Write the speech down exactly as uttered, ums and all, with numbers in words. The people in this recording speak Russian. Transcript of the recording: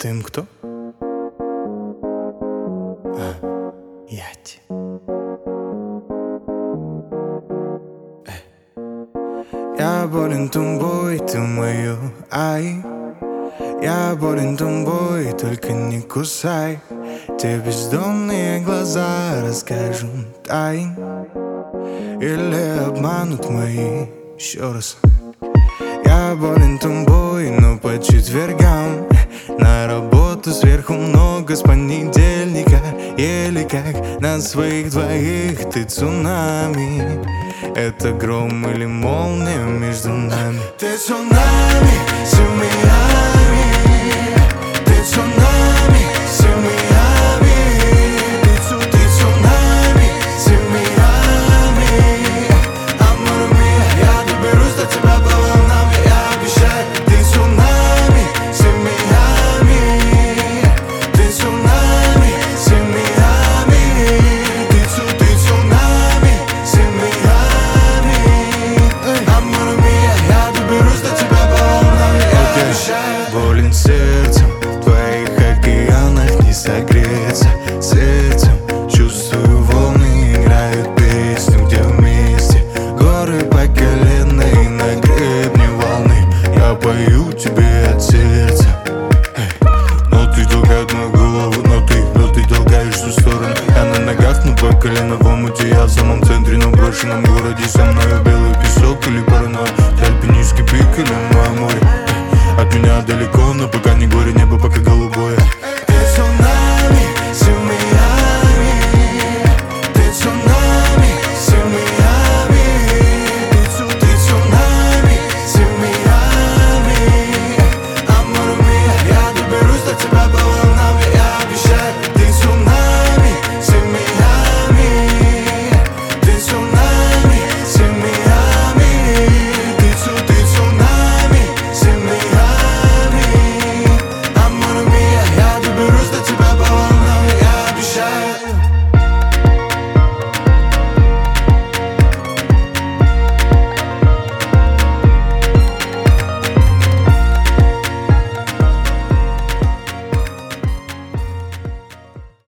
ты им кто? А, я те. Я болен тобой, ты мою, ай. Я болен тобой, только не кусай. Те бездонные глаза расскажут тайн или обманут мои. Еще раз. Я болен тобой, но по четвергам на работу сверху много с понедельника. Еле как на своих двоих ты цунами. Это гром или молния между нами. Ты цунами, семьями. Ты цунами, семьями. Ты цунами, семьями. Амор мия, я доберусь до тебя по волнам, я обещаю. Ты цунами, семьями. Ты цунами, семьями. Ты цу, ты цунами, семьями. Амор мия, я доберусь до тебя по волнам, я обещаю. Болен сердцем, в твоих океанах не согреться. Сердцем чувствую, волны играют песню, где вместе горы по колено и на гребне волны. Я пою тебе от сердца. Эй. Но ты толкаешь мою голову, но ты, но ты толкаешь в ту сторону. Я на ногах, но по колено в омуте. Я в самом центре, но в брошенном городе. Со мною белый песок или паранойя. Альпинистский пик или мое море. От меня далеко, но пока не горе, небо пока голубое.